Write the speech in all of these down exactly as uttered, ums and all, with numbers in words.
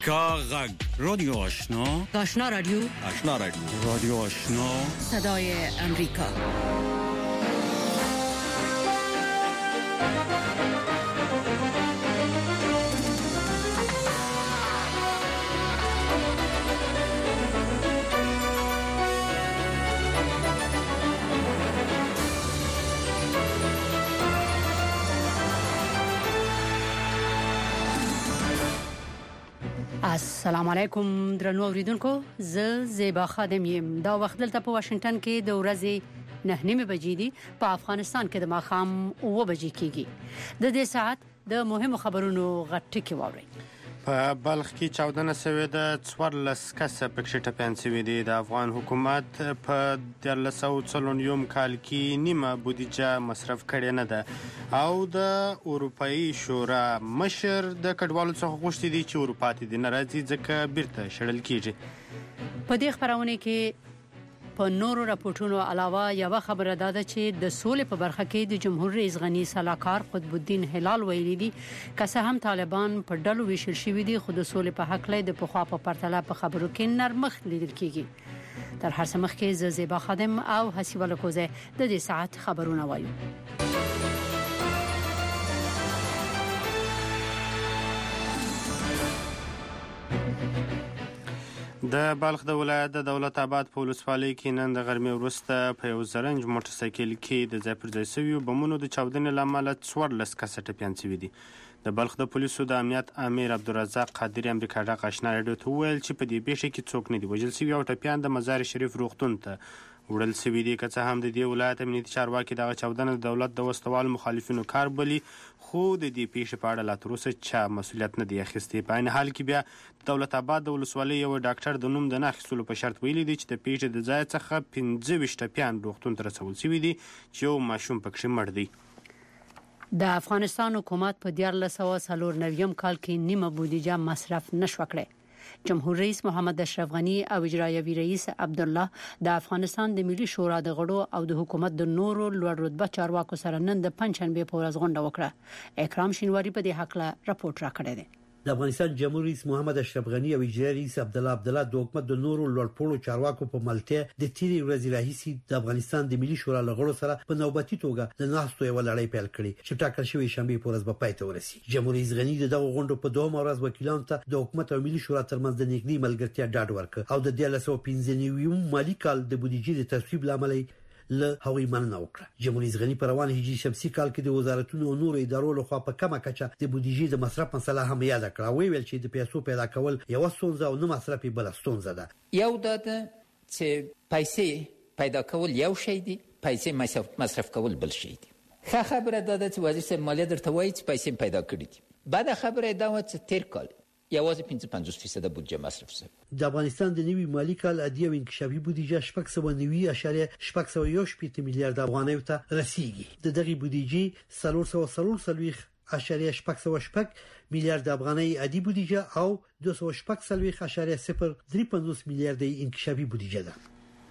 کاغذ رادیو آشنا آشنا رادیو آشنا رادیو رادیو آشنا صدای امریکا. السلام علیکم درنو اوریدونکو، زه زیبا خادم یم. دا وخت دلته په واشنگټن کې د ورځې نه نیمه بجې دي، په افغانستان کې د ماښام اوه بجې کېږي. د دې ساعت د مهمو خبرونو غټ کې واورئ. په بلخ کې چاودنه شوې ده، څوارلس کسه پکې ټپیان شوي دي. د افغان حکومت په دیارلس سوه څلورنیوم کال کې نیمه بودیجه مصرف کړې نه ده او د اروپایي شورا مشر د کډوالو څخه غوښتي دي چې اروپا ته دې نه راځي ځکه بیرته شړل کېږي. په دې خبرونه کې په نورو راپورټونو علاوه یو خبره ده چې د سولې په برخه کې د جمهور رئیس غنی صلاحکار قطب الدین هلال ویلي دي که څه هم طالبان په ډلو ویشل شوي دي، خو د سولې په حق لې د پخوا په پرتله په خبرو کې نرمښت لیدل کېږي. تر هر څه مخکې ز زیبا خادم او حسیبه لکوزه د دې ساعت خبرونه وایو. د بلخ د ولایت د دولت آباد په ولسوالۍ کې نن د غرمې وروسته په یو زرنج موټر سایکل کې د ځای پر ځای شویو بمونو د چاودنې له امله څوارلس کسه ټپیان شوي دي. د بلخ د پولیسو د امنیت امیر عبدالرزاق قادری امریکا ډاک آشنا راډیو ته وویل چې په دې پیښه کې څوک نه دي وژل شوي او ټپیان د مزار شریف روغتون ته وړل شوي دي. که څه هم د دې ولایت امنیتي چارواکي دغه چاودنه د دولت د وسوالو مخالفینو کار بولي، خو د دې پیښې په اړه لا تر اوسه چا مسؤلیت نه دی اخیستی. په عین حال کې بیا د دولت آباد د ولسوالۍ یو ډاکټر د نوم د نه اخیستلو په شرط ویلي دی چې د پیښې د ځای څخه پنځه ویشت ټپیان روغتون ته رسول شوي دي چې یو ماشوم پکې مړ دی. د افغانستان حکومت په دیارلس سوه څلور نویم کال کې نیمه بودیجه مصرف نشو کړې. جمهور رئیس محمد اشرف غنی او اجرایوي رئیس عبدالله د افغانستان د ملي شورا د غړو او د حکومت د نورو لوړ رتبه چارواکو سره نن د پنځشنبه په ورځ غونډه وکړه. اکرام شینواری په دې حق له راپورټ راکړی دی. د افغانستان جمهور رئیس محمد اشرف غنی او اجرایي رئیس عبدالله عبدالله د حکومت د نورو لوړپوړو چارواکو په ملتیا د تیری ورځې راهیسي د افغانستان د ملي شورا لغړو سره په نوبتي توګه د ناستو یو لړۍ پیل کړي چې ټاکل شوی شنبه په ورځ به پای ته ورسي. جمهور رئیس غنی دغه غونډه په دوه ورځ وکیلانو ته د حکومت او ملي شورا ترمنځ د نږدې ملګرتیا ډاډ ورکړ او د دیارلس سوه پنځه نوي مالی کال د بودیجې د تصویب لامل له هغوی مننه وکړه. جمهور رئیس غنی په روان هجري شمسي کال کې د وزارتونو او نورو ادارو لخوا په کمه کچه د بودیجې د مصرف مسله هم یاد کړه. وی ویل چې د پیسو پیدا کول یو ستونزه او نه مصرف بل ستونزه ده. یو د چې پیسې پیدا کول یو شی دی، پیسې مصرف کول بل شی دی. ښه خبره ده چې وزیر صاحب مالیه درته وایي چې پیسې پیدا کړې دي. بعد خبره ده چې تیر کال یوازې پنځه پنځوس فیصد بودجه مصرف شوه. د افغانستان د نوي مالی کال عادي او انکشافي بودیجه شپږ سوه نوي اعشاریه شپږ سوه یو شپېته میلیارډ افغانۍ ته رسیدي. د دغه بودیجې څلور سوه څلور څلوېښت اعشاریه شپږ سوه شپږ میلیارډ افغانۍ عادي بودیجه او دوه سوه شپږ څلوېښت اعشاریه صفر درې پنځوس میلیارډ انکشافي بودیجه ده.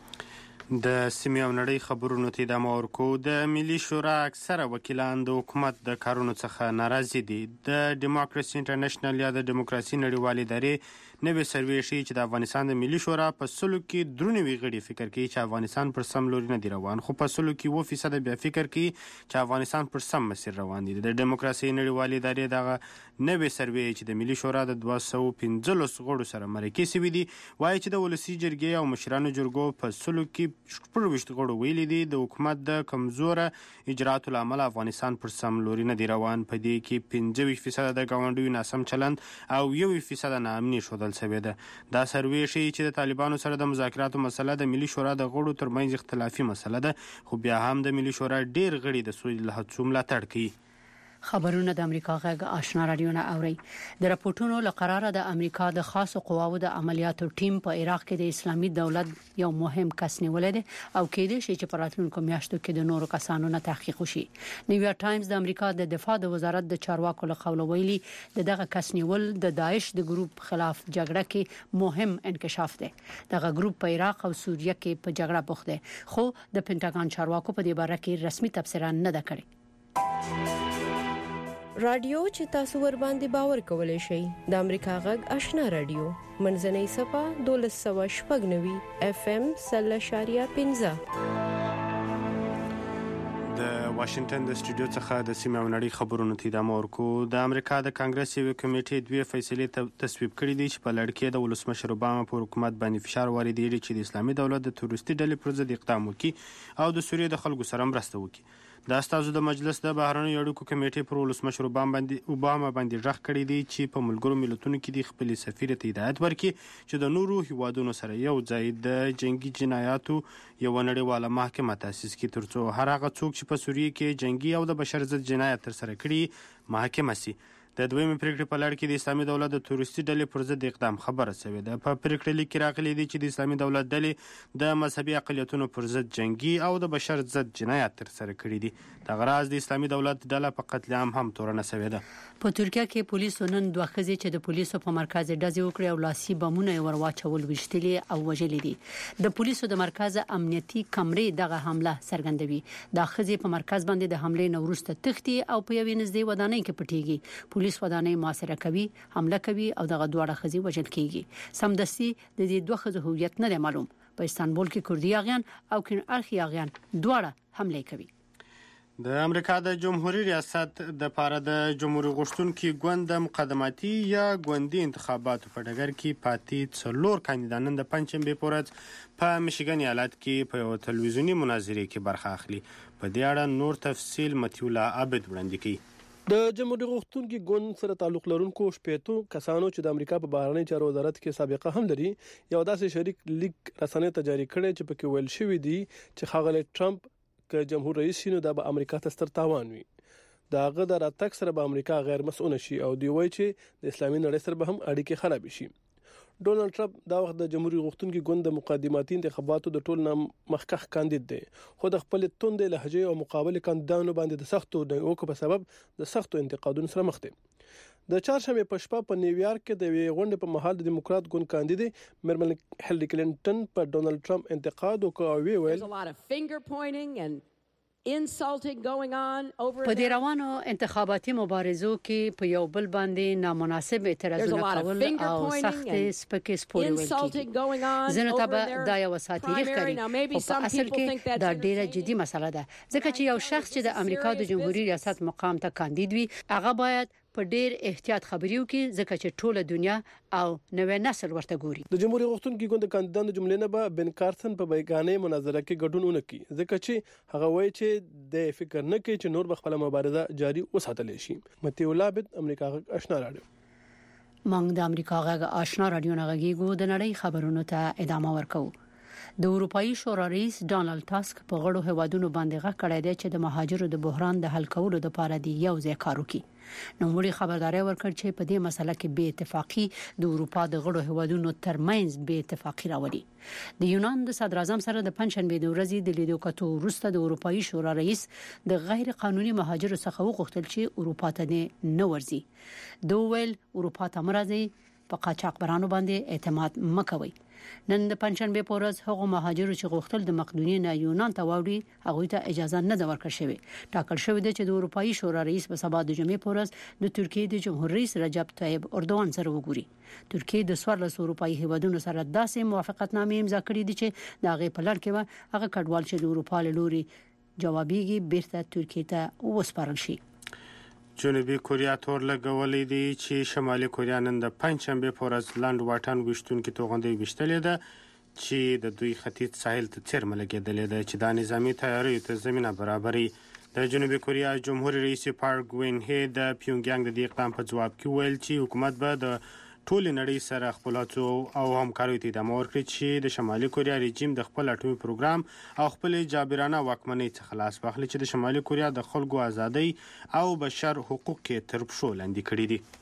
د سیمې او نړۍ خبرونو ته ادامه ورکو. د ملي شورا اکثره وکیلان د حکومت د کارونو څخه ناراضي دي. د ډیموکراسي انټرنیشنل یا د دیموکراسي نړیوالې ادارې نوې سروې ښیي چې د افغانستان د ملي شورا په سلو کې درونوي غړي فکر کوي چې افغانستان پر سم لوري نه دی روان، خو په سلو کې اووه فیصد بیا فکر کوي چې افغانستان پر سم مسیر روان دی. د ډیموکراسي نړیوالې ادارې دغه نوې سروې چې د ملي شورا د دوه سوه پنځلس غړو سره مرکې شوي دي وایي چې د ولسي جرګې او مشرانو جرګو په سلو کې شپږویشت غړو ویلي دي د حکومت د کمزوره اجراتو له امله افغانستان پر سم لوري نه دی روان. په دې کې پنځه ویشت فیصد د ګاونډیو ناسم چلند او یو فیصد ناامني ښودل شوې ده. دا سروې ښیي چې د طالبانو سره د مذاکراتو مسله د ملي شورا د غړو ترمنځ اختلافي مسله ده، خو بیا هم د ملي شورا ډیر غړي د سولې له هڅو ملاتړ کوي. خبرونه د امریکا غږ آشنا رادیو نه اوري. د راپورټونو لقراره د امریکا د خاصو قواو د عملیاتو ټیم په عراق کې د اسلامي دولت یو مهم کس نیولې ده او کېدای شي چې په راتلونکو میاشتو کې د نورو کسانو نه تحقیق وشي. نیویارک ټایمز د امریکا د دفاع د وزارت د چارواکو له قوله ویلي د دغه کس نیول د داعش د ګروپ خلاف جګړه کې مهم انکشاف ده. دغه ګروپ په عراق او سوریه کې په جګړه بوخت ده، خو د پینټاګون چارواکو په دې باره کې رسمي تبصره نه ده کړې. رادیو چې تاسو ور باندې باور کولای شئ د امریکا غږ آشنا رادیو منځنۍ صفه دولس سوه شپږ نوي اف ام سل اشاریه پنځه د واشنگټن د سټوډیو څخه د سیمه او نړۍ خبرونو ته ادامه ورکو. د امریکا د کانګرس یوې کمیټې دوه فیصلې تصویب کړې دي چې په لړ کې د ولسمشر اوباما پر حکومت باندې فشار واردېږي چې د اسلامي دولت د تروریستي ډلې پر ضد اقدام وکړي او د سوریې د خلکو سره مرسته وکړي. د استازو د مجلس د بهرنیو اړیکو کمیټې پر ولسمشر اوباما باندې اوباما باندې غږ کړی دی چې په ملګرو ملتونو کې د خپل سفیر ته هدایت ورکړي چې د نورو هیوادونو سره یو ځای د جنگي جنایاتو یو نړیواله محکمه تاسیس کړي ترڅو هر هغه څوک چې په سوریې کې جنگي او د بشر ضد جنایت ترسره کړي محاکمه شي. د دویمې پریکړې په لړ کې د اسلامي دولت د تروریستي ډلې پر ضد اقدام خبره شوې ده. په پریکړه لیک کې راغلي دي چې د اسلامي دولت ډلې د مذهبي اقلیتونو پر ضد جنگي او د بشر ضد جنایت ترسره کړي دي. دغه راز د اسلامي دولت ډله په قتل عام هم تورنه شوې ده. په ترکیه کې پولیسو نن دوه ښځې چې د پولیسو په مرکز ډزې وکړې او لاسي بمونه یې ورواچول وشتلې او وژلې دي. د پولیسو د مرکز امنیتي کمرې دغه حمله څرګندوي. دا ښځې په مرکز باندې د حملې نه وروسته تښتي او په یوې نږدې ودانۍ کې پټېږي. پولیس ودانۍ محاصره کوي، حمله کوي او دغه دواړه ښځې وژل کیږي. سمدستي د دې دوه ښځو هویت نه دی معلوم. په استانبول کې کردي اغیان او کین ارخي اغیان دواړه حمله کوي. د امریکا د جمهوریت ریاست د پاره د جمهوریت غوښتونکي ګوند مقدماتي یا ګوندي انتخاباتو په ډګر کې پاتې څلور کاندیدانان د پنځشنبه په ورځ په میشیګن ایالت کې په یو تلویزیونی مناظرې کې برخه اخلي. په دې اړه نور تفصیل متیولا عابد وړاندې کوي. د جمهوریت غوښتونکي ګوند سره تعلق لرونکو شپږ کسانو چې د امریکا په بهرنی چارو وزارت کې سابقه هم لري یو داسې شریک لیک رسنۍ ته جاری کړی چې پکې ویل شوی دی چې ښاغلی ټرمپ که جمهور رئیس شي نو دا به امریکا ته ستر تاوان وي. دا هغه د راتګ سره به امریکا غیر مسؤل شي او دی وایي چې د اسلامي نړۍ سره به هم اړیکې خراب شي. ډونالد ټرمپ دا وخت د جمهوریت غوښتونکي ګوند د مقدماتي انتخاباتو د ټول نام مخکخ کاندید دی خو د خپل توندې لهجې او مقابل کاندیدانو باندې د سختو ډیوکو په سبب د سختو انتقادونو سره مخ دی. د چهارشنبه په شپه په نیویارک کې د وی غونډې په مهال د دیموکرات ګوند کاندید میرمن هیلری کلینټن په ډونالد ټرمپ انتقاد وکړ او وی ویل په دې روانو انتخاباتي مبارزو کې په یو بل باندې نامناسب اعتراضونه کول او سخت سپکې سپوري ویل کیږي. زنه ته دا یو ساتیری ښکاري او په اصل کې دا ډیره جدي مسله ده ځکه چې یو شخص چې د امریکا د جمهوریت ریاست مقام ته کاندید وي هغه باید په ډیر احتیاط خبرې وکړي ځکه چې ټوله دنیا او نوې نسل ورته ګوري. د جمهوریت غوښتونکي ګوند کاندیدانو جملې نه به بن کارسن په بیگانه مناظره کې ګډون ونکړي ځکه چې هغه وایي چې د فکر نه کوي چې نور بخپله مبارزه جاری وساتل شي. متیولا عابد امریکا غږ آشنا رادیو. موږ د امریکا غږ آشنا رادیو نه غږیږو. د نړۍ خبرونو ته ادامه ورکوو. د اروپאי شورا رئیس ډانلډ ټاسک په غړو هوادونو باندې غږ کړی دی چې د مهاجرو د بحران د حل کولو لپاره دی یو ځای کار وکړي. نو موږ خبرداري ورکړ چې په دې مسله کې بې اتفاقی د اروپا د غړو هوادونو ترمنځ بې اتفاقی راوړي. د یونان د صدر اعظم سره د پنځشنبه د ورځې د لیدو کتو وروسته د اروپאי شورا رئیس د غیر قانوني مهاجرو څخه وغوښتل چې اروپا ته نه ورځي. دوی ویل اروپا ته مرزي په قاچاقبرانو باندې اعتماد مکوئ. نن د پنځشنبه په ورځ هغه مهاجرو چې غوښتل د مقدونیې نه یونان ته واوړي هغه ته اجازه نه ده ورکړل شوې. ټاکل شوی دی چې د اروپאי شورا رئیس په سبا د جمعې په ورځ د ترکیې د جمهور رئیس رجب طیب اردوغان سره وګوري. ترکیې د څوارلس اروپאי هیوادونو سره داسې موافقتنامې امضا کړې دي چې د هغه په لړ کې و هغه کډوال چې د اروپا له لوري جوابيږي بیرته ترکیې ته وسپارل شي. جنوبي کوریا تور لګولې دي چې شمالي کوریا نن د پنځشنبه په ورځ لاند واټن وشتونکو توغندې وشتلې ده چې د دوی ختیځ ساحل ته څرمه لګېدلې ده چې د نظامی تیاریو ته زمينه برابرې. د جنوبي کوریا جمهور رئیس پارک وین هي د پیونګیانګ د دې اقدام په جواب کې ویل چې حکومت به د ټول نړۍ سره خپل هڅو او همکارۍ ته ادامه ورکړي چې د شمالي کوریا رژیم د خپل اټومي پروګرام او خپل جابرانه واکمنۍ څخه خلاص واخلي چې د شمالي کوریا د خلکو ازادۍ او بشر حقوق کې تر پښو لاندې کړي دي.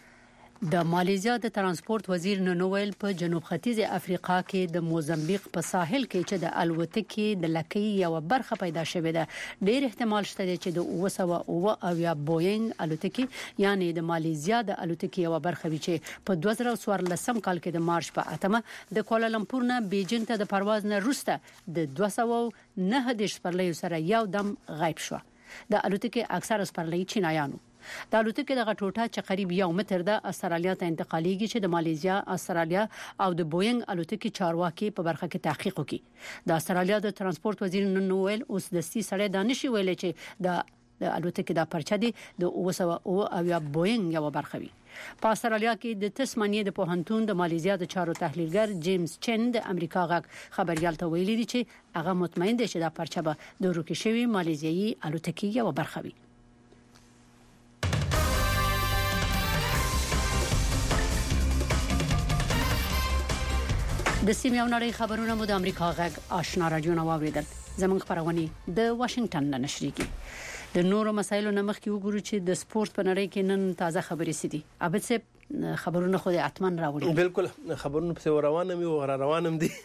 د مالیزیا د ترانسپورت وزیر نونویل په جنوب ختیځ افریقا کې د موزمبیق په ساحل کې چې د الوتکې د لکۍ یو برخه پیدا شوې ده ډېر احتمال شته چې د اوه سوه اوه اویا بوینګ الوتکې یعنی د مالیزیا د الوتکې یو برخه وي چې په دوه زره څوارلسم کال کې د مارچ په اتمه د کوالالمپور نه بیجینګ ته د پرواز نه وروسته د دوه سوه نهه دېرش سپرلیو سره یو دم غایب شو. د الوتکې اکثر سپرلۍ چینایانو د الوتکې د غټوټه چې قریب یو متر د استرالیا ته انتقالېږي چې د ماليزیا، استرالیا او د بوینګ الوتکې چارواکي په برخه کې تحقیق وکړي. د استرالیا د ترانسپورت وزیر نن ویل اوس د سي سړی دانشي ویل چې د د الوتکې د پرچا دی د اوسه او یا بوینګ یو برخه وي. په استرالیا کې د تسمانیې د پوهنتون د ماليزیا د چارو تحلیلګر جیمز چن د امریکا غږ خبريال ته ویلي دي چې هغه مطمئن دي چې د پرچا به د روکي شوی ماليزیایي الوتکې یو برخه وي. د سیمې او نړۍ خبرونه مو د امریکا غږ آشنا رادیو نو اوریدل. زموږ خبرونه د واشنگټن نه نشریږي. د نورو مسایلو نه مخکې وګورو چې د سپورت په نړۍ کې نن تازه خبرې سدي. ابد څه خبرونه خو د اتمن راوړي. بالکل خبرونه په روانه مي او روانم دي.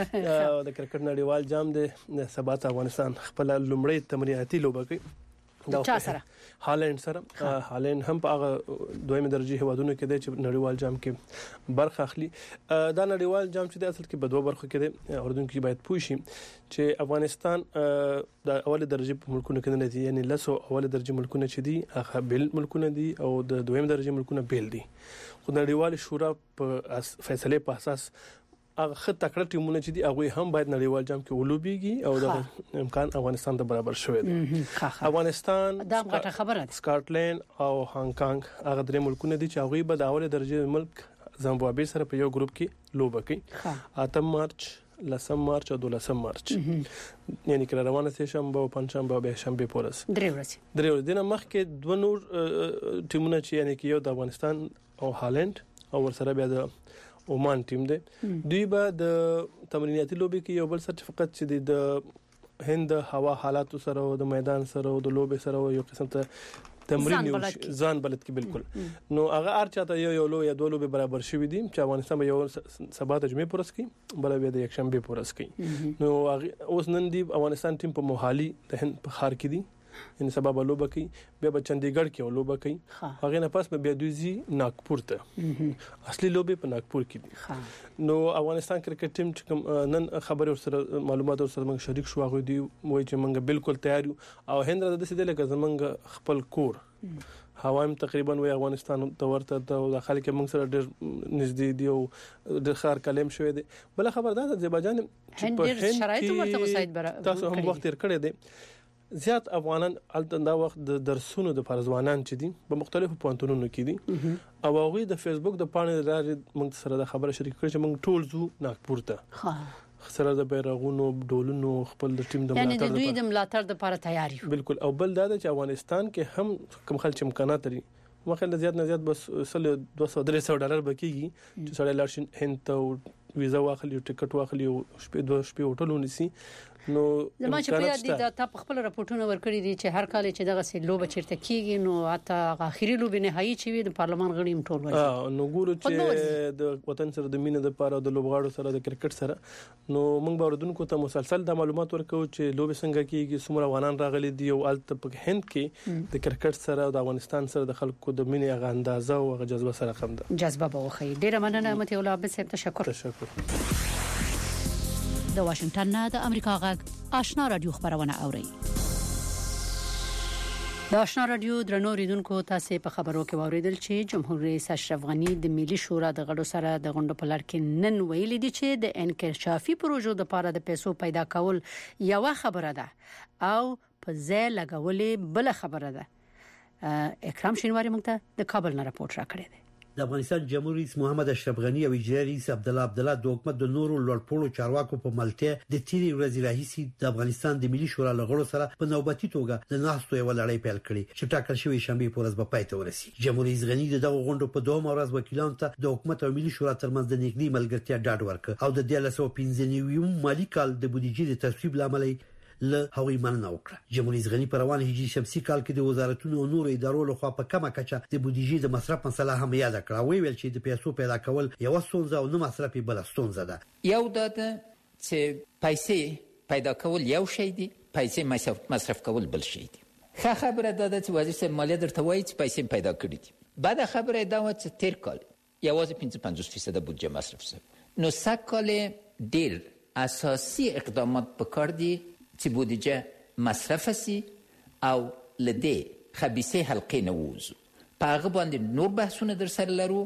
د کرکټ نړیوال جام د سبات افغانستان خپل لومړی تمریناتي لوبه کوي. دا چا سره هالند سره هالند هم په هغه دویمه درجه هوادونو کې د نړیوال جام کې برخه اخلي. دا نړیوال جام چې د اصل کې په دوه برخو کې د اردن کې باید پوه شي چې افغانستان د اوله درجه په ملکونو کې نه دي، یعنی لسو اوله درجه ملکونه چې دي هغه بیل ملکونه دي او د دویمه درجه ملکونه بیل دي. خو نړیوال شورا په فیصله په اساس هغه خط تکړه ټیمونه چې دي هغه هم باید نړیوال جام کې ولوبيږي او د امکان افغانستان ته برابر شوی دی. افغانستان دا غټه خبره ده. سکاټلند او هانګ کانګ هغه درې ملکونه دي چې هغه به د اوله درجه ملک زامبابوي سره په یو ګروپ کې لوبه کوي. اتم مارچ، لسم مارچ او دولسم مارچ یعنی کله روانه سي شنبه او پنځشنبه او به شنبه پورس درې ورځې درې ورځې نه مخکې دوه نور ټیمونه چې یعنی کې یو د افغانستان او هالند او ورسره بیا د اومان ټیم دی، دوی به د تمریناتي لوبي کې یو بل سرټیفیکټ چې د هند هوا حالات سره او د میدان سره او د لوبي سره یو قسم ته تمرین یو ځان بلد کې بالکل نو هغه ارچاته یو یو لو یا دوه لوبي برابر شوی دي چې افغانستان به یو سبا د جمعې پورس کې بل بیا د یک شنبه پورس کې. نو اوس نن دی افغانستان ټیم په موهالي د هند په خار کې دي، یعنی سبب لوبه کوي، بیا به چندیګړ کې لوبه کوي، هغه نه پاس به بیا دوی ناگپور ته اصلي لوبه په ناگپور کې دي. نو افغانستان کرکټ ټیم چې نن خبر سره معلومات سره موږ شریک شو، هغه دی وایي چې موږ بالکل تیار یو او هند را د سې د لکه زمونږ خپل کور هوایم تقریبا وی افغانستان ته ورته د خلک موږ سره ډېر نږدې دی او د خار کلم شوی دی. بل خبر ده د ازربایجان هند ډېر شرایط ورته مساعد برابر تاسو هم وخت تیر کړی دی. زیات افغانان الته دا وخت د درسونو د فرزوانان چې دي په مختلفو پوهنتونونو کې دي او هغه د فیسبوک د پاڼې لارې موږ سره د خبره شریک کړې چې موږ ټول زو ناگپور ته سره د بیرغونو ډولونو خپل د ټیم د ملاتړ د دوی د ملاتړ لپاره تیار یو. بالکل. او بل دا چې افغانستان کې هم کوم خلک امکانات لري مخه زیات نه زیات بس سل دوه سوه درې سوه ډالر بکیږي چې سړی لاړ هند ته ویزا واخلي او ټیکټ واخلي او شپې دوه شپې هوټل ونیسي. نو زما چې په یاد دي دا تاسو خپل راپورټونه ورکړي دي چې هر کال چې دغه سي لوبه چیرته کیږي نو حتی اخیری لوبه نهایی چې وي د پارلمان غړي هم ټول وایي. اه نو ګورو چې د وطن سره د مینې د پاره د لوبغاړو سره د کرکټ سره نو موږ باندې ته مسلسل د معلومات ورکو چې لوبه څنګه کیږي، څومره افغانان راغلي دي او الته په هند کې د کرکټ سره او د افغانستان سره د خلکو د مینې غا اندازه او غا جذبه سره کم ده. جذبه به وخی. ډیره مننه متي الله عبد صاحب، تشکر. تشکر. د واشنگټن نه د امریکا غږ آشنا رادیو خبرونه اوري. د آشنا رادیو درنو ریدونکو تاسو په خبرو کې اوریدل چې جمهور رئیس اشرف غنی د ملي شورا د غړو سره د غونډو په لړ کې نن ویلي دي چې د انکشافي پروژو د لپاره د پیسو پیدا کول یو خبره ده او په ځای لګولې بل خبره ده. اکرام شینواری موږ ته د کابل نه راپورټ راکړی دی. د افغانستان جمهور رئیس محمد اشرف غنی او اجرایي رئیس عبد الله عبد الله د حکومت د نورو لوړپوړو چارواکو په ملتیا د تیری ورځې راهیسي د افغانستان د ملي شورا لغړو سره په نوبتي توګه د ناستو یو لړۍ پیل کړي چې ټاکل شوی شنبه په ورځ به پای ته ورسي. جمهور رئیس غنی دغه غونډو په دوه ورځ وکیلانو ته د حکومت او ملي شورا ترمنځ د نږدې ملګرتیا ډاډ ورکړ او د دې لسو پنځه نوي مالی کال د بودیجې د تصویب لامل له هغوی مننه وکړه. جمهور رئیس غنی پر روان هجري شمسي کال کې د وزارتونو او نور ادارو لخوا په کمه کچه د بودیجې د مصرف مسله هم یاد کړه. وی ویل چې د پیسو پیدا کول یو ستونزه او نه مصرف بل ستونزه ده. یو د چې پیسې پیدا کول یو شی دی، پیسې مصرف کول بل شی دی. ښه خبره ده چې وزیر صاحب مالیه درته وایي چې پیسې پیدا کړې دي. بعد خبره دا و چې تیر کال یوازې پنځه پنځوس فیصد بودجه مصرف شو. نو سږ کال ډیر اساسي اقدامات پکار دي چې بودجه مصرف شي او لدې خبيثه حلقې نه ووځو. په هغه باندې نور بحثونه در سره لرو،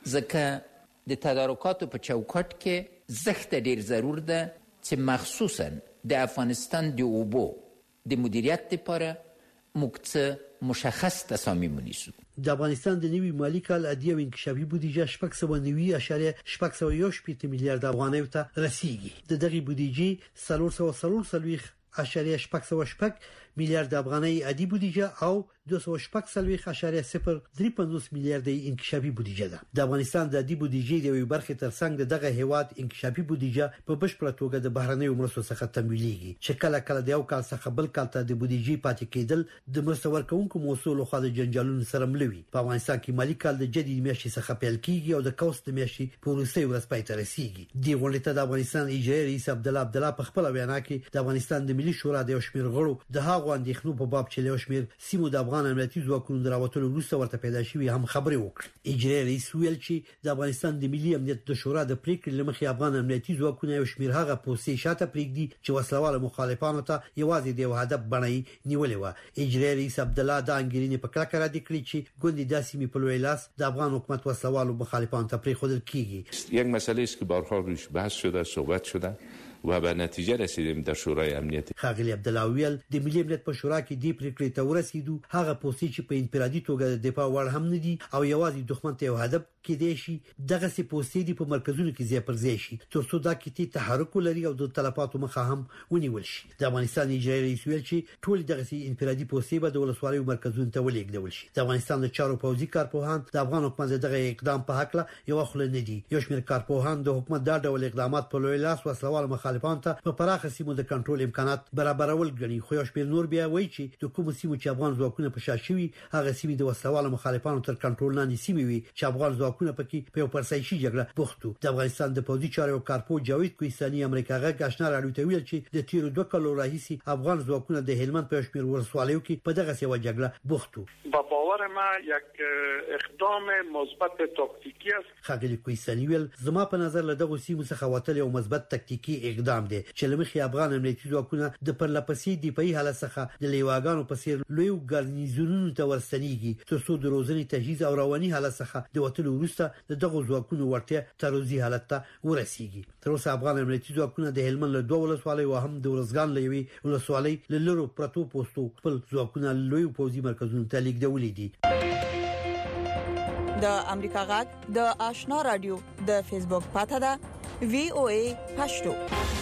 ځکه د تدارکاتو په چوکاټ کې زښت ډیر ضرور ده چې مخصوصا د افغانستان د اوبو د مدیریت لپاره موږ څه مشخص تصامیم ونیسو. د افغانستان د نوي مالی کال عادي او انکشافي بودیجه شپږ سوه نوي اشاریه شپږ سوه یو شپېته میلیارډ افغانۍ ته رسیدي. د دغه بودیجې څلور سوه څلور څلوېښت اشاریه شپږ سوه شپږ میلیارډ افغانۍ عادي بودیجه او دوه سوه شپږ څلوېښت اشاریه صفر درې پنځوس میلیارډ انکشافي بودیجه ده. د افغانستان د عادي بودیجې د یوې برخې ترڅنګ دغه هیواد انکشافي بودیجه په بشپړه توګه د بهرنیو مرستو څخه تمویلېږي، چې کله کله د یو کال څخه بل کال ته د بودیجې پاتې کېدل د مرستو ورکوونکو موسسو لخوا د جنجالونو سره ملوي. په افغانستان کې مالی کال د جدي میاشتې څخه پیل کیږي او د کوست میاشتې په وروستۍ ورځ پای ته رسیږي. د غونډې ته د افغانستان اجرایي رئیس عبدالله عبدالله په خپل وینا کې د افغانستان د ملي شورا د یو شمېر غړو د هغو اندېښنو په باب چې له یو شمېر سیمو د افغان امنیتي ځواکونو د راوتلو وروسته ورته پیدا شوي هم خبرې وکړې. اجرایي رئیس ویل چې د افغانستان د ملي امنیت د شورا د پریکړې لمخې افغان امنیتي ځواکونه یو شمېر هغه پوسټې شاته پرېږدي چې وسلواله مخالفانو ته یوازې د یو هدف بڼه نیولې و. اجرایي رئیس عبدالله د انګرینې په کلکه رد کړی چې ګوندې د سیمې په لوی لاس د افغان حکومت وسلوالو مخالفانو ته پرېښودل کیږي. یک مسئله است که بارها روش بحث شده، صحبت شده و به نتیجه رسیدیم در شورای امنیت. خاغلی عبدالله ویل د ملي امنیت په شورا کې د پریکړې ته ورسېدو هغه پوسټې چې په انفرادي توګه د دفاع وړ هم نه دي او یوازې دښمن ته یو هدف کېدای شي دغه سي پوسټې دی په مرکزونو کې ځای پر ځای شي ترڅو دا کې تحرک لري او د تلفاتو مخه هم ونیول شي. د افغانستان اجرایي رئیس ویل چې ټول دغه سي انفرادي پوسټې به د ولسوالیو مرکزونو ته ولېږدول شي. د افغانستان د چارو پوځي کارپوهان د افغان حکومت دغه اقدام په حق له یو خل نه دي. یو شمېر کارپوهان د حکومت دا ډول اقدامات په لوی لاس وسلوال مخالفانو ته په پراخه سیمو د کنټرول امکانات برابرول غني. خو یو شمېر نور بیا وایي چې د کوم سیمو چې افغان ځواکونه په شا شوي هغه سیمې د وسلوال مخالفانو تر کنټرول لاندې سیمې وي چې افغان ځواکونه پکې په یو پرسایشي جګړه بوختو. د افغانستان د پوځي چارو کارپو جاوید کوهستاني امریکا غږ آشنا راډیو ته ویل چې د تیر دوه کلو راهیسي افغان ځواکونه د هلمند په شمېر ولسوالیو کې په دغه سیمه جګړه بوختو. با باور ما یک اقدام مثبت تاکتیکی است. خاغلی کوهستاني ویل زما په نظر له دغه سیمو څخه وتل یو مثبت تکتیکی اقدام دی چې لمخي افغان امنیتي ځواکونه د پرلپسې دفاعي حالت څخه د لیواګانو په څیر لوی ګارنیزونونو ته ورستنیږي ترڅو د روزنې تجهیز او رواني حالت څخه د وتلو وروسته د دغه ځواکونو ورته تروزی حالت ته ورسیږي. تر اوسه افغان امنیتي ځواکونه د هلمند له دوه ولسوالیو او هم د ورزګان له یوې ولسوالۍ له لرو پرتو پوسټو خپل ځواکونه لوی پوځي مرکزونو ته لیږدولي دي. د امریکا غږ د آشنا رادیو د فیسبوک پاته ده وی او ای پښتو.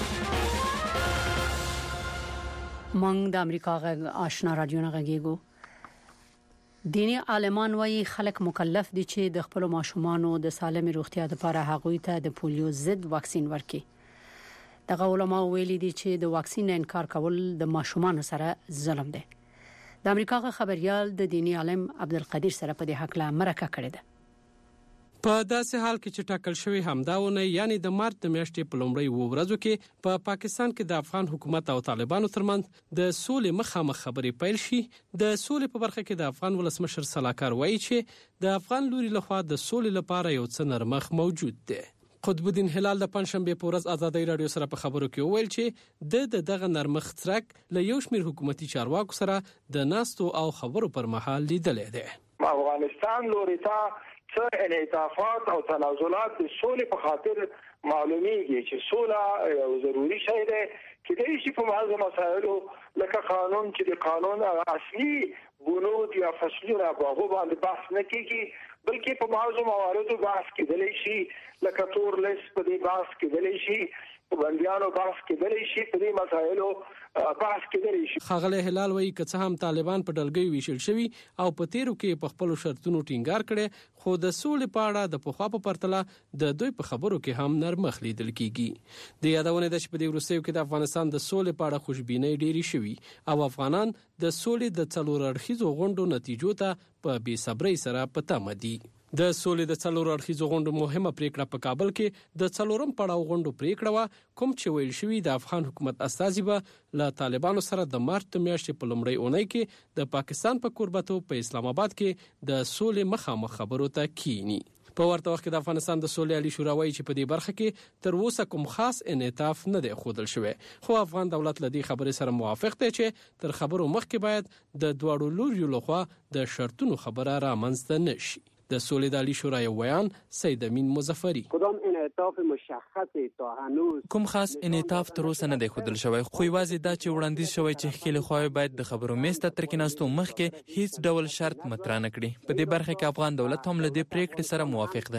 مونږ د امریکا غږ آشنا رادیو نه غږیږو. دینی عالمان وايي خلک مکلف دي چې د خپل ماشومانو د سالم روغتیا لپاره هغوی ته د پولیو ضد واکسین ورکړي. دغه علماء ویلي دي چې د واکسین انکار کول د ماشومانو سره ظلم دی. د امریکا غږ خبريال د دینی عالم عبدالقدیر سره په دې حق لا مرکه کړې ده. په داسې حال کې چې ټاکل شوی همداونه یعنی د مارچ د میاشتې په لومړۍ وو ورځو کې په پا پاکستان کې د افغان حکومت او طالبانو ترمنځ د سولې مخامخ خبرې پیل شي. د سولې په برخه کې د افغان ولسمشر صلاحکار وایي چې د افغان لوري لخوا د سولې لپاره یو څه نرمخ موجود دی. قطب الدین هلال د پنځشنبه په ورځ ازادي رادیو سره په خبرو کې وویل چې د دغه نرمخ څرک له یو شمېر حکومتي چارواکو سره د ناستو او خبرو پر مهال لیدلې ده. افغانستان لوري ته څه انعطافات او تنازلات د سولې په خاطر معلومیږي چې سوله یو ضروري شی دی چې د شي په موضوع مسایلو لکه قانون چې د قانون اصلي بنود یا فصلونه په هغه باندې بحث نه کیږي بلکې په موضوع مواردو بحث کېدلی شي لکه تور لیست په دې بحث کېدلی شي په بنديانو بحث کېدلی شي په دې مسایلو بحث کېدلی شي. خاغله هلال وایي که څه هم طالبان په ډلګۍ ویشل شوي او په تیرو کې په خپل شرطونو ټینګار کړي خو د سولې په اړه د پخوا په پرتله د دوی په خبرو کې هم نرمخ لیدل کیږي. د یادونه ده چې په دې وروستیو کې د افغانستان د سولې په اړه خوشبینۍ ډېری شوي او افغانان د سولې د څلور اړخیزو غونډو نتیجو ته په بې صبرۍ سره په تمه دي. د سولې د څلور اړخیزو غونډو مهمه پریکړه په کابل کې د څلورم پړاو غونډو پریکړه وا کوم چې ویل شوی د افغان حکومت استازي به له طالبانو سره د مارچ میاشتې په لومړۍ اونۍ کې د پاکستان په کوربتو په اسلام آباد کې د سولې مخامخ خبرو ته کینی. په ورته وخت کې د افغانستان د سولې عالی شورا وایي چې په دې برخه کې تر اوسه کوم خاص انعطاف نه دی ښودل شوی، خو افغان دولت له دې خبرې سره موافق دی چې تر خبرو مخکې باید د دواړو لوریو لخوا د شرطونو خبره رامنځته نشي. د سولې د عالی شورا یو ویان سید امین مظفری: کدام انعطاف مشخص تا هنوز کوم خاص انعطاف تر اوسه نه دی ښودل شوی، خو یوازې دا چې وړاندیز شوی چې ښکېلې خواوې باید د خبرو میز ته تر کېناستو مخکې هیڅ ډول شرط مطرح نه کړي. په دې برخه کې افغان دولت هم له دې پریکړې سره موافق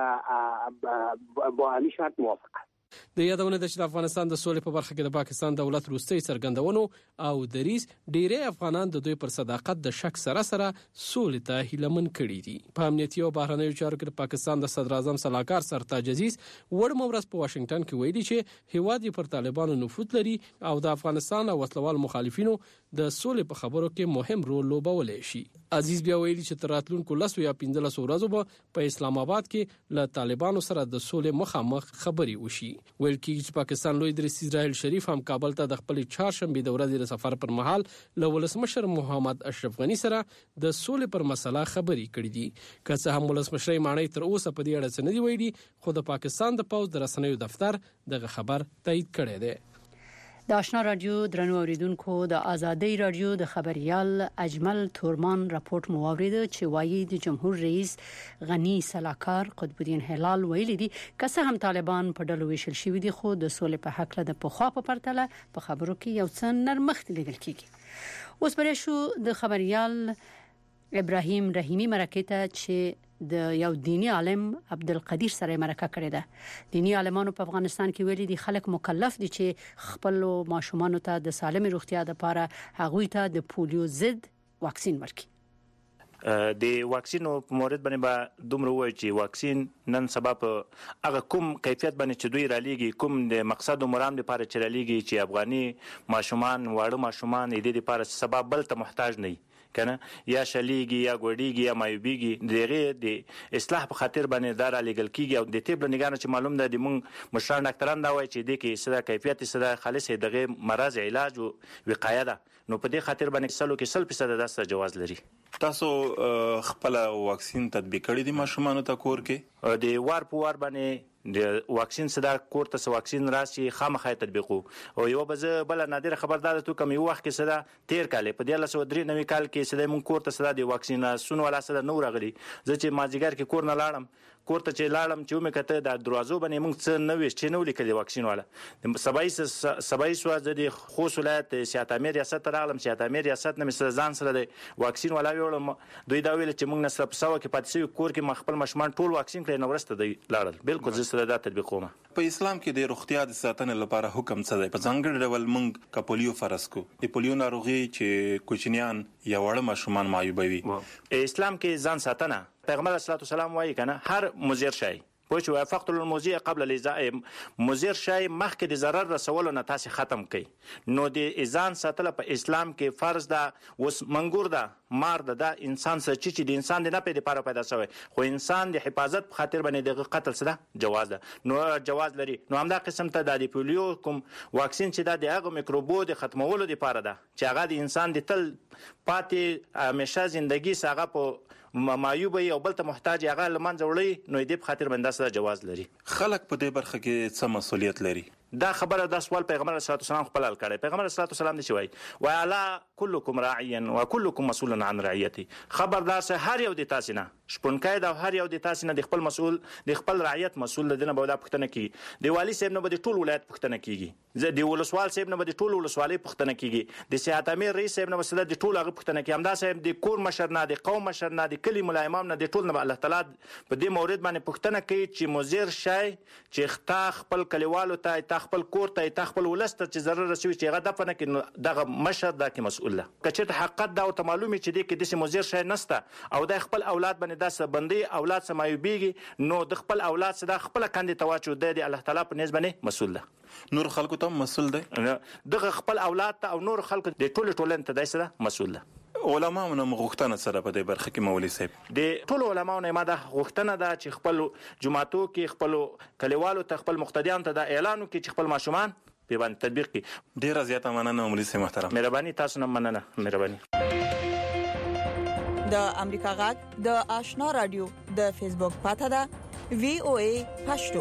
دی. با همین شرط موافق است. د یادونه ده چې د افغانستان د سولې په برخه کې د پاکستان دولت وروستۍ څرګندونو او دریځ ډېری افغانان د دوی پر صداقت د شک سره سره سولې ته هیلمن کړي دي. په امنیتي او بهرنیو چارو کې د پاکستان د صدر اعظم سلاکار سرتاج عزیز وړ مورز په واشنگټن کې ویلي چې هیواد پر طالبانو نفوذ لري او د افغانستان او وسلوال مخالفینو د سولې په خبرو کې مهم رول لوبولی شي. عزیز بیا ویلي چې تر راتلونکو لسو یا پنځلسو ورځو به په اسلام آباد کې له طالبانو سره د سولې مخامخ خبرې وشي. ویل کېږي چې پاکستان لوی رئیس اسرائیل شریف هم کابل ته د خپل چهارشنبه د ورځې د سفر پر مهال له ولسمشر محمد اشرف غنی سره د سولې پر مسله خبرې کړې دي. که څه هم ولسمشر مانی تر اوسه په دې اړه څه نه دی ویلي، خو د پاکستان د پوځ د رسنیو دفتر دغه خبر تایید کړی دی. د آشنا رادیو درنو اوریدونکو، د آزادۍ رادیو د خبريال اجمل تورمان راپورټ مو اوریده چې وایي د جمهور رئیس غنی سلاکار قطب الدین هلال ویلي دي که څه هم طالبان په ډلو ویشل شوي دي، خو د سولې په حق له د پخوا په پرتله په خبرو کې یو څه نرمښت لیدل کیږي. اوس پرې شو د خبريال ابراهیم رحیمی مرکه ته چې د یو دینی عالم عبدالقدیر سره مرکه کړې ده. دینی عالمانو په افغانستان کې ویلي دي خلک مکلف دي چې خپل ماشومان ته د سالم روغتیا لپاره هغوی ته د پولیو ضد واکسین ورکړي. د واکسینو په مورد باندې به دومره وایي چې واکسین نن سبا په هغه کوم کیفیت باندې چې دوی رالیږي، کوم د مقصد او مرام لپاره چې رالیږي، چې افغاني ماشومان واړه ماشومان د دې لپاره سبب بل ته محتاج نه کنه، یا شلیږي یا ګوډیږي یا مایوبیږي، دغه د اصلاح په خاطر باندې دار لګل کیږي. او د طب لنګانو چې معلوم ده د مونږ مشران ډاکټران دا وایي چې د کې سره کیفیت سره خالص دغه مرز علاج او وقایه ده، نو په دې خاطر باندې سلو کې سل فیصد داسته جواز لري. تاسو خپل واکسین تطبیق کړی دی ماشومان ته کور کې؟ د وار په وار باندې د واکسین صدا کور ته واکسین راشي خامخا تطبیقو. او یو به بل نادر خبردار ته کوم یو وخت کې صدا تیر کاله په دې لاسو درې نوې کال کې صدا مون کور ته صدا د واکسیناسون ولا صدا نو راغلي. زه چې ماجیګر کې کور نه لاړم، کور ته چې لاړم چې مې کته د دروازو باندې مونږ څه نو وشت نو لیکل واکسین والا سبای سبای سو د خوست ولایت سیاحت امیر ریاست راغلم. سیاحت امیر ریاست نه مې ځان سره د واکسین والا ویلم، دوی دا ویل چې مونږ نسب سو کې پاتې شو کور کې مخبل مشمان ټول واکسین کړي نو ورسته دی لاړل. بالکل زه سره دا تطبیق کوم. په اسلام کې د روغتیا د ساتنې لپاره حکم څه دی؟ په ځانګړي ډول مونږ کا پولیو فرض کو، د پولیو ناروغي چې کوچنیان یا وړ ماشومان معیوبوي، اسلام کې ځان ساتنه پیغمبر صلی الله علیه وسلم وايي کنه هر مضر شي پوه وفقت الموزیع قبل الازاء مضر شي مخکې د ضرر رسولو نه تاسو ختم کړئ. نو د اذان ساتل په اسلام کې فرض ده. وس منګور ده مار ده د انسان سره چې د انسان د نه پیدا لپاره پیدا شوی، خو انسان د حفاظت په خاطر باندې د قتل سره جواز ده، نو جواز لري. نو همدا قسم ته د پولیو کوم واکسین چې د هغه میکروبو د ختمولو لپاره ده چې هغه د انسان د تل پاتې همیشه ژوندۍ ساغه په مایوبي او بل ته محتاج هغه لمنځه وړي، نو دې په خاطر باندې سره جواز لري. خلک په دې برخه کې څه مسؤلیت لري؟ دا خبره د سوال پیغمبر صلی الله علیه وسلم خپل کړي. پیغمبر صلی الله علیه وسلم دی شوی و علی کلکم راعیا و کلکم مسئول عن رعیته. خبردار سه هر یو د تاسو نه شپونکای دا هر یو د تاسو نه د خپل مسئول د خپل رعیت مسئول دنه بوله پښتنه کی. د والی صاحب نه به ټول ولایت پښتنه کیږي، زه د ولسوال صاحب نه به ټول ولسوالۍ پښتنه کیږي، د سیاحت امیر رئیس صاحب نه به د ټول هغه پښتنه کی. همدا صاحب د کور مشر نه د قوم مشر نه د کلی ملا امام نه د ټول نه الله تعالی په دې مورید باندې پښتنه کوي چې مزیر شای چې ختا خپل کلیوالو ته تا خپل کور ته خپل ولسته چې ضرر رسوي چې هغه دفنه کې دغه مشر دا کې مسؤل ده. کچته حقیقت دا او ته معلومي چې د کې د مزیر شای نسته او د خپل اولاد باندې داسه بندي اولاد سمایوبيږي، نو د خپل اولاد سره خپل کاندي تواچو د الله تعالی په نسبت باندې مسؤل ده. نور خلکو ته مسؤل دی، دغه خپل اولاد ته او نور خلکو د ټول ټولن ته داسه مسؤل ده. علماء نو غوښتنه سره په دې برخه کې مولوی صاحب د ټول علماء نه ماده غوښتنه ده چې خپل جماعتو کې خپل کلیوالو ته خپل مقتدیان ته د اعلان کې چې خپل ماشومان په باندې تطبیق کړي. ډیره زیاته مننه مولوی صاحب محترم. مهرباني، تاسو نه مننه. مهرباني. د امریکا غږ د آشنا رادیو د فیسبوک پاڼه ده وی او ای پښتو.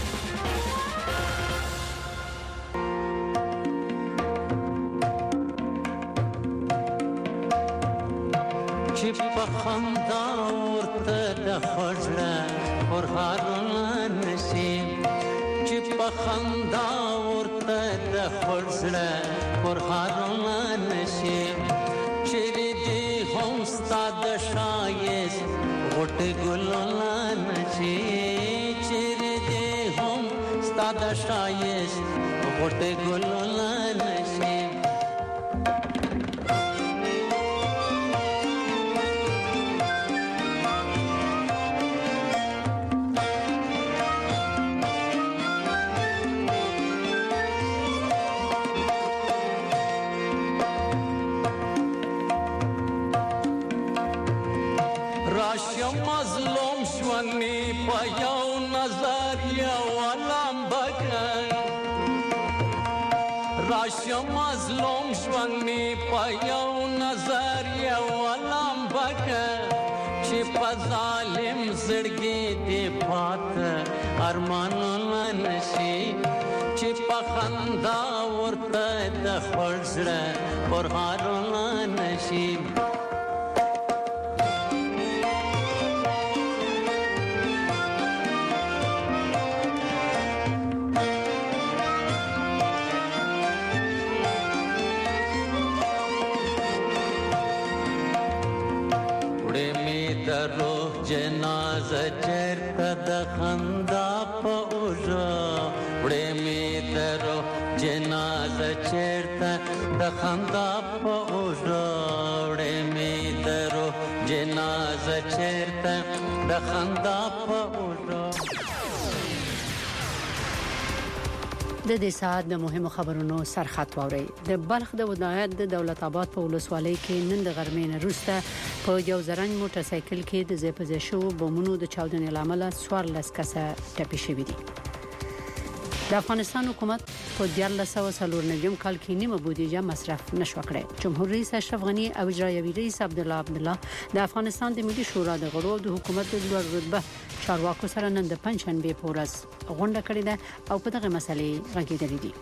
چې په خندا ورته د خړله ورهارونه نشي چې په خندا ورته د خړله ورهارونه نشي چې دې هم ستاد شایست غټ ګلونه نشي چې دې هم ستاد شایست غټ ګلونه نشي مظلوم شواني پيو نظر یو علم بکه چې په ظالم زړګي دې پات ارمانونه نشي چې په خندا ورته د خړزړه ورهارونه نشي جنازه چرته د خندا په اوجه وړې می درو جنازه چرته د خندا په اوجه وړې می درو جنازه چرته د خندا په اوجه. د دې ساعت د مهمو خبرونو سرخط ووري. د بلخ د ولایت د دولت آباد په ولسوالۍ کې نن د غرمې نه وروسته په یو زرنګ موټر سایکل کې د زیپزې شو بمونو د چاودنې لامل څوار لس کسه ټپي شوي دي. د افغانستان حکومت په دیارلس سوه څلور نوي کال کې نیمه بودیجه مصرف نشو کړې. جمهور رئیس اشرف غنی او اجرایوي رئیس عبدالله عبدالله د افغانستان د ملي شورا د غړو د حکومت د لوړ رتبه چارواکو سره نن د پنځشنبه په ورځ غونډه کړې ده او په دغه مسلې غږېدلې دي.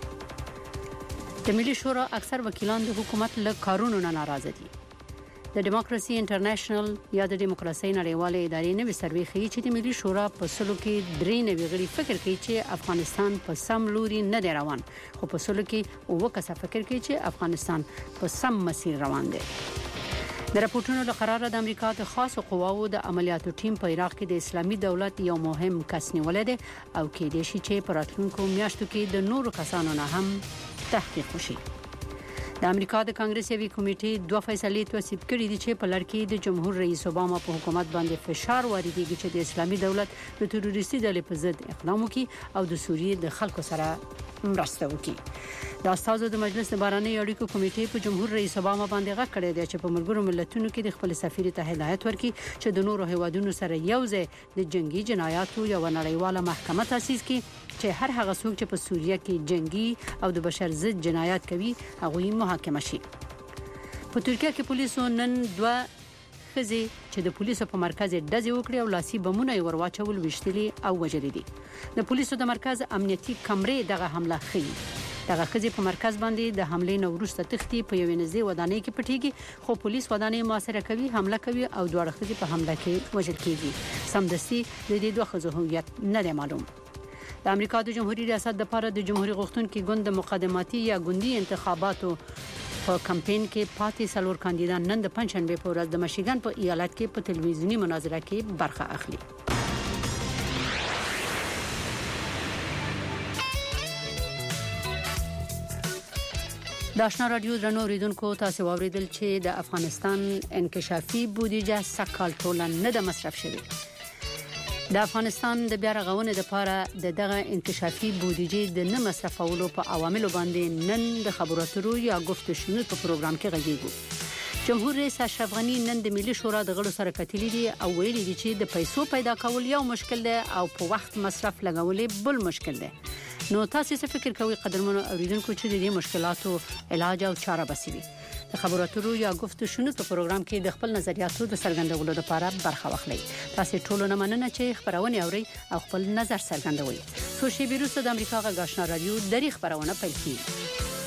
د ملي شورا اکثر وکیلان د حکومت له کارونو نه ناراضه دي. د ډیموکراسي انټرنیشنل یا د ډیموکراسي نړیوالې ادارې نوې سروې ښیي چې د ملي شورا په سلو کې درې نوي غړي فکر کوي چې افغانستان په سم لوري نه دی روان، خو په سلو کې اووه کسه فکر کوي چې افغانستان په سم مسیر روان دی. د راپورټونو له قراره د امریکا د خاصو قواوو د عملیاتو ټیم په عراق کې د اسلامي دولت یو مهم کس نیولې ده او کې د شي چې پر راتلونکو میاشتو کې د نورو کسانو نه هم تحقیق وشي. د امریکا د کانګرس یوې کمیټې دوه فیصلې توصیف کړې دي چې په لړ کې د جمهور رئیس اوباما په حکومت باندې فشار واردېږي چې د اسلامي دولت د تروریستي ډلې په ضد اقدام وکړي او د سوریې د خلکو سره مرسته وکړي. د استازو د مجلس د بهرنیو اړیکو کمیټې په جمهور رئیس اوباما باندې غږ کړی دی چې په ملګرو ملتونو کې د خپل سفیر ته هدایت ورکړي چې د نورو هیوادونو سره یوځای د جنگي جنایاتو یو نړیواله محکمه تاسیس کړي چې هر هغه څوک چې په سوریه کې جنگي او د بشر ضد جنایات کوي هغه محاکمه شي. په ترکیه کې پولیسو نن دوه خزي چې د پولیسو په مرکز ډزې وکړې او لاسي بمونه ورواچول وشتلي او وژلي دي. د پولیسو د مرکز امنیتي کمرې دغه حمله خي. دغه خزي په مرکز باندې د حملې نو وروسته تختی په یوې نږدې ودانۍ کې پټيږي، خو پولیس ودانۍ محاصره کوي، حمله کوي او دوه خزي په حمله کې وژل کیږي. سمدستي د دې دوه خزو هویت نه دی معلوم. د امریکا د جمهوریت ریاست لپاره د جمهوریت غوښتونکو ګوند مقدماتي یا ګوندي انتخاباتو په کمپاین کې پاتې څلور کاندیدان نن د پنځشنبه په ورځ د مشیګن په ایالت کې په تلویزیونی مناظره کې برخه اخلي. د آشنا رادیو درنو اوریدونکو تاسو اوریدل چې د افغانستان انکشافي بودیجه سکهال ټولن نه د مصرف شوی. د افغانستان د بیا رغونې لپاره د دغه انکشافي بودیجې د نه مصرفولو په عواملو باندې نن د خبرو اترو یا گفتگو شنو په پروګرام کې غږیږو. جمهور رئیس اشرف غنی نن د ملي شورا د غړو سره کتلې دي او ویلي دي چې د پیسو پیدا کول یو مشکل دی او په وخت مصرف لګول بل مشکل دی. نو تاسو څه فکر کوئ قدرمنو اوریدونکو چې د دې مشکلاتو علاج او چاره بسوي؟ د د خبرو اترو یا گفتگو شنو په پروګرام کې د خپل نظریاتو د څرګندولو لپاره برخه واخلئ. تاسو ټول نه مننه چې خبرونه اوري او خپل نظر څرګندوي. سوشي ویروس د امریکا غږ آشنا رادیو د خبرونه پیل کړي.